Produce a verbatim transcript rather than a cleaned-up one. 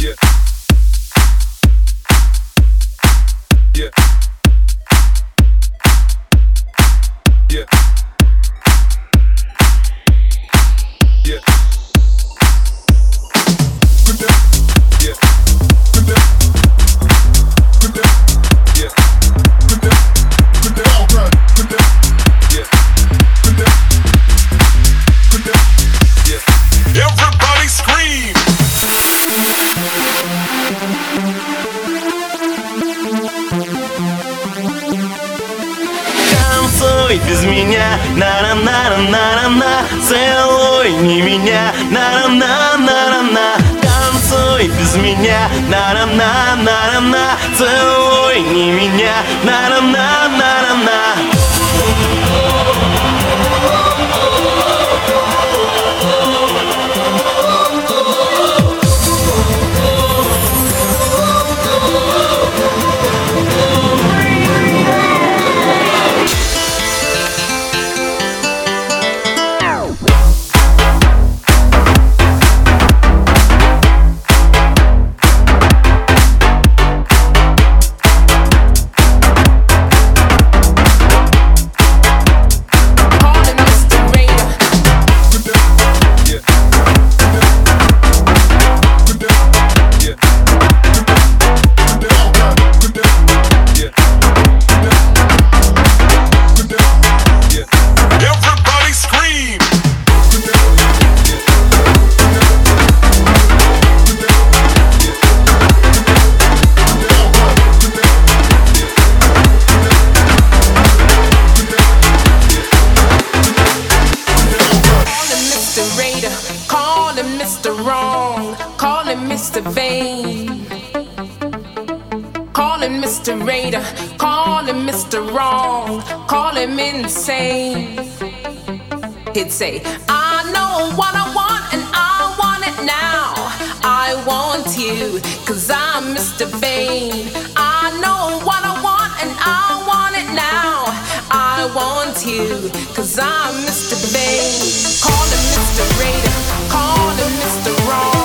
Без меня, на-на-на-на-на-на, целуй не меня, на-на-на-на-на-на. Танцуй без меня, на-на-на-на-на-на, целуй не меня, на-на-на-на-на-на. Mister Wrong, call him Mister Vain. Call him Mister Raider, call him Mister Wrong, call him insane. He'd say, I know what I want and I want it now. I want you, cause I'm Mister Vain. I know what I want and I want it now. I want you, cause I'm Mister Vain. Call him Mister Raider, call him Mister Wrong.